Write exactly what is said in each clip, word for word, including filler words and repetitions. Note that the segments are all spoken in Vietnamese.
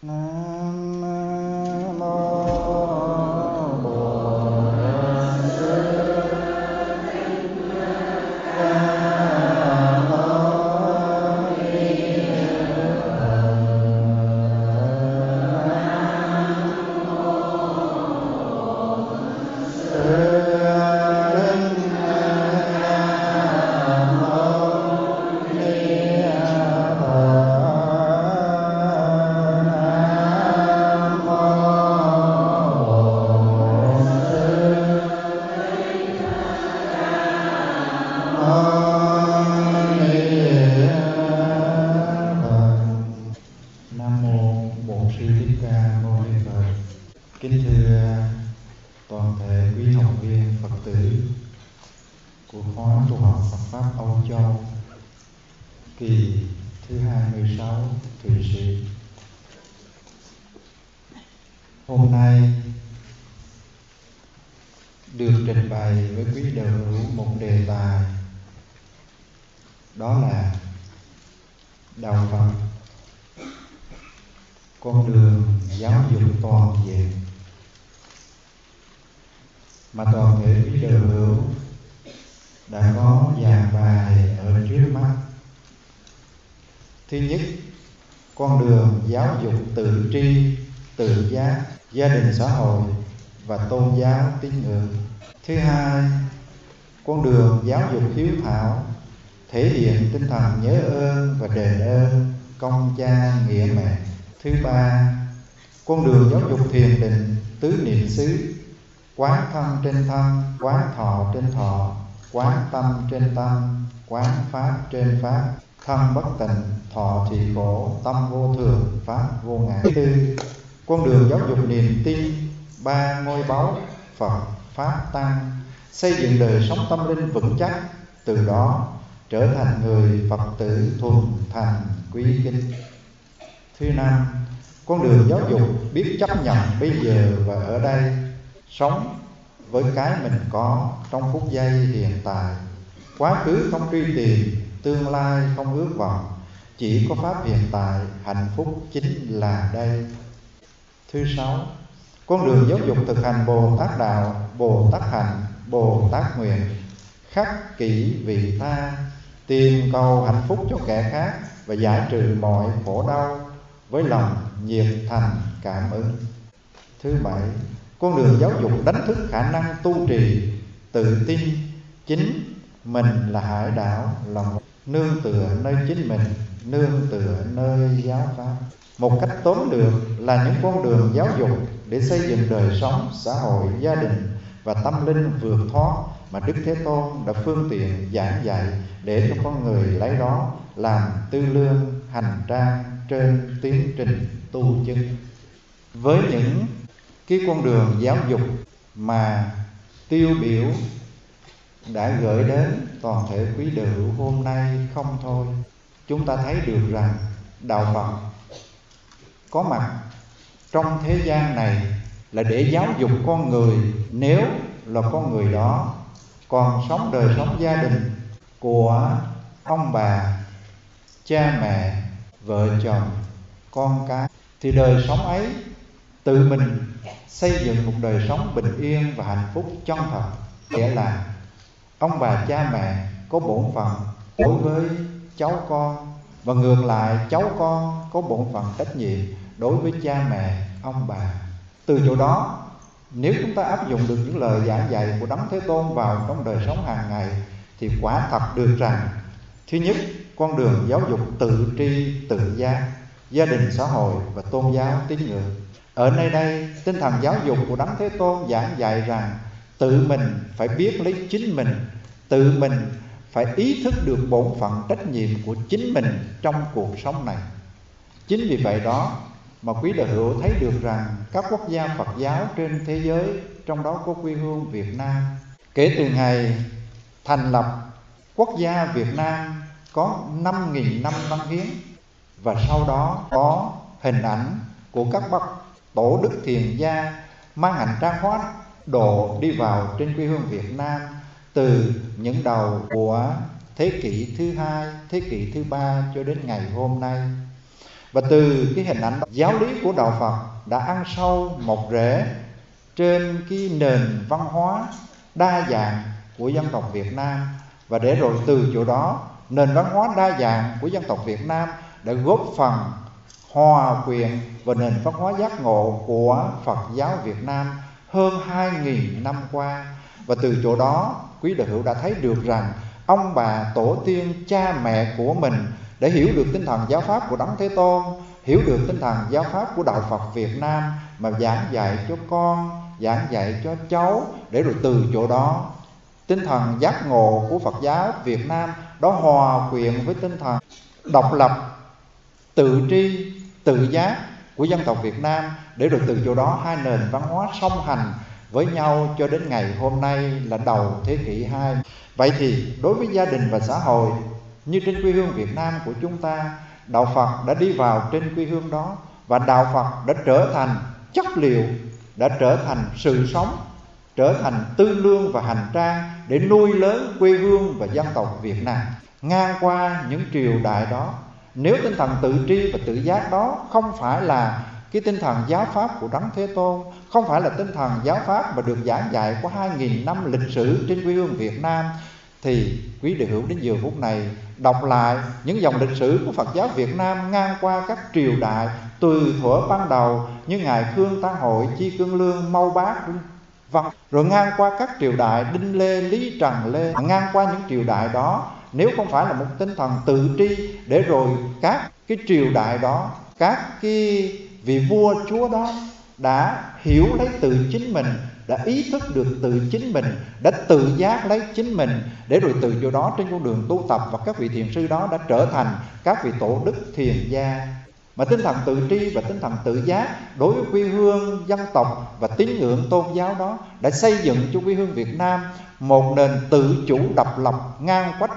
Nam mô Bổn Sư tự tri, tự giác, gia đình xã hội và tôn giáo tín ngưỡng. Thứ hai, con đường giáo dục hiếu thảo, thể hiện tinh thần nhớ ơn và đền ơn công cha nghĩa mẹ. Thứ ba, con đường giáo dục thiền định, tứ niệm xứ, quán thân trên thân, quán thọ trên thọ, quán tâm trên tâm, quán pháp trên pháp. Thân bất tịnh, thọ thì khổ, tâm vô thường, pháp vô ngã. Thứ tư, con đường giáo dục niềm tin, ba ngôi báu, Phật, Pháp, Tăng, xây dựng đời sống tâm linh vững chắc, từ đó trở thành người Phật tử thuần thành quý kính. Thứ năm, con đường giáo dục biết chấp nhận bây giờ và ở đây, sống với cái mình có trong phút giây hiện tại. Quá khứ không truy tìm, tương lai không ước vọng, chỉ có pháp hiện tại, hạnh phúc chính là đây. Thứ sáu, con đường giáo dục thực hành Bồ Tát đạo, Bồ Tát hạnh, Bồ Tát nguyện, khắc kỷ vị tha, tìm cầu hạnh phúc cho kẻ khác và giải trừ mọi khổ đau với lòng nhiệt thành cảm ứng. Thứ bảy, con đường giáo dục đánh thức khả năng tu trì, tự tin chính mình là hải đảo, lòng nương tựa nơi chính mình, nương tựa nơi giáo pháp. Một cách tóm lược là những con đường giáo dục để xây dựng đời sống, xã hội, gia đình và tâm linh vượt thoát mà Đức Thế Tôn đã phương tiện giảng dạy để cho con người lấy đó làm tư lương hành trang trên tiến trình tu chứng. Với những cái con đường giáo dục mà tiêu biểu đã gửi đến toàn thể quý đạo hữu hôm nay không thôi, chúng ta thấy được rằng đạo Phật có mặt trong thế gian này là để giáo dục con người, nếu là con người đó còn sống đời sống gia đình của ông bà, cha mẹ, vợ chồng, con cái, thì đời sống ấy tự mình xây dựng một đời sống bình yên và hạnh phúc chân thật. Nghĩa là ông bà cha mẹ có bổn phận đối với cháu con, và ngược lại cháu con có bổn phận trách nhiệm đối với cha mẹ, ông bà. Từ chỗ đó, nếu chúng ta áp dụng được những lời giảng dạy của Đấng Thế Tôn vào trong đời sống hàng ngày, thì quả thật được rằng, thứ nhất, con đường giáo dục tự tri, tự giác, gia đình, xã hội và tôn giáo tín ngưỡng. Ở nơi đây, tinh thần giáo dục của Đấng Thế Tôn giảng dạy rằng tự mình phải biết lấy chính mình, tự mình phải ý thức được bổn phận trách nhiệm của chính mình trong cuộc sống này. Chính vì vậy đó mà quý đạo hữu thấy được rằng các quốc gia Phật giáo trên thế giới, trong đó có quê hương Việt Nam, kể từ ngày thành lập quốc gia Việt Nam có năm nghìn năm văn hiến, và sau đó có hình ảnh của các bậc tổ đức thiền gia mang hành trang hóa độ đi vào trên quê hương Việt Nam từ những đầu của thế kỷ thứ hai, thế kỷ thứ ba cho đến ngày hôm nay. Và Và từ cái hình ảnh đó, giáo lý của đạo Phật đã ăn sâu một rễ trên cái nền văn hóa đa dạng của dân tộc Việt Nam. Và để rồi từ chỗ đó, nền văn hóa đa dạng của dân tộc Việt Nam đã góp phần hòa quyện vào nền văn hóa giác ngộ của Phật giáo Việt Nam hơn hai nghìn năm qua. Và từ chỗ đó, quý đạo hữu đã thấy được rằng ông bà tổ tiên cha mẹ của mình để hiểu được tinh thần giáo pháp của Đấng Thế Tôn, hiểu được tinh thần giáo pháp của đạo Phật Việt Nam mà giảng dạy cho con, giảng dạy cho cháu, để rồi từ chỗ đó tinh thần giác ngộ của Phật giáo Việt Nam đó hòa quyện với tinh thần độc lập, tự tri, tự giác của dân tộc Việt Nam, để rồi từ chỗ đó hai nền văn hóa song hành với nhau cho đến ngày hôm nay là đầu thế kỷ hai. Vậy thì đối với gia đình và xã hội như trên quê hương Việt Nam của chúng ta, đạo Phật đã đi vào trên quê hương đó, và đạo Phật đã trở thành chất liệu, đã trở thành sự sống, trở thành tư lương và hành trang để nuôi lớn quê hương và dân tộc Việt Nam. Ngang qua những triều đại đó, nếu tinh thần tự tri và tự giác đó không phải là cái tinh thần giáo pháp của Đấng Thế Tôn, không phải là tinh thần giáo pháp mà được giảng dạy qua hai nghìn năm lịch sử trên quê hương Việt Nam, thì quý đạo hữu đến giờ phút này đọc lại những dòng lịch sử của Phật giáo Việt Nam ngang qua các triều đại, từ thuở ban đầu như ngài Khương Tăng Hội, Chi Cương Lương, Mâu Bác, vâng, rồi ngang qua các triều đại Đinh Lê, Lý Trần Lê, ngang qua những triều đại đó, nếu không phải là một tinh thần tự tri, để rồi các cái triều đại đó, các cái vị vua chúa đó đã hiểu lấy từ chính mình, đã ý thức được từ chính mình, đã tự giác lấy chính mình, để rồi từ chỗ đó trên con đường tu tập, và các vị thiền sư đó đã trở thành các vị tổ đức thiền gia. Mà tinh thần tự tri và tinh thần tự giác đối với quê hương, dân tộc và tín ngưỡng tôn giáo đó đã xây dựng cho quê hương Việt Nam một nền tự chủ độc lập ngang quách,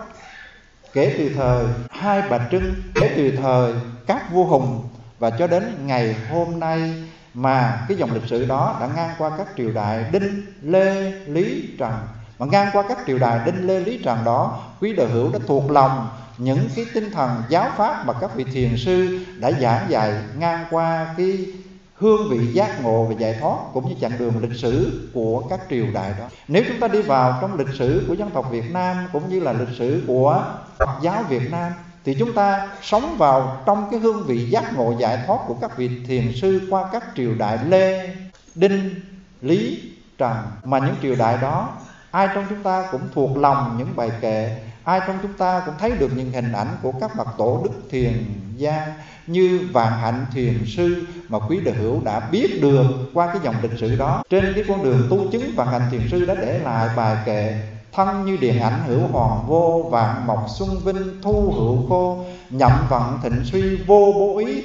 kể từ thời Hai Bà Trưng, kể từ thời các vua hùng, và cho đến ngày hôm nay. Mà cái dòng lịch sử đó đã ngang qua các triều đại Đinh, Lê, Lý, Trần. Mà ngang qua các triều đại Đinh, Lê, Lý, Trần đó, quý đạo hữu đã thuộc lòng những cái tinh thần giáo pháp mà các vị thiền sư đã giảng dạy ngang qua cái hương vị giác ngộ và giải thoát, cũng như chặng đường lịch sử của các triều đại đó. Nếu chúng ta đi vào trong lịch sử của dân tộc Việt Nam cũng như là lịch sử của Phật giáo Việt Nam, thì chúng ta sống vào trong cái hương vị giác ngộ giải thoát của các vị thiền sư qua các triều đại Lê, Đinh, Lý, Trần. Mà những triều đại đó, ai trong chúng ta cũng thuộc lòng những bài kệ, ai trong chúng ta cũng thấy được những hình ảnh của các bậc tổ đức thiền gia như Vạn Hạnh Thiền Sư, mà quý đạo hữu đã biết được qua cái dòng lịch sử đó. Trên cái con đường tu chứng, Vạn Hạnh Thiền Sư đã để lại bài kệ: thân như điện ảnh hữu hoàng vô, vạn mộc xuân vinh thu hữu khô, nhậm vận thịnh suy vô bố ý,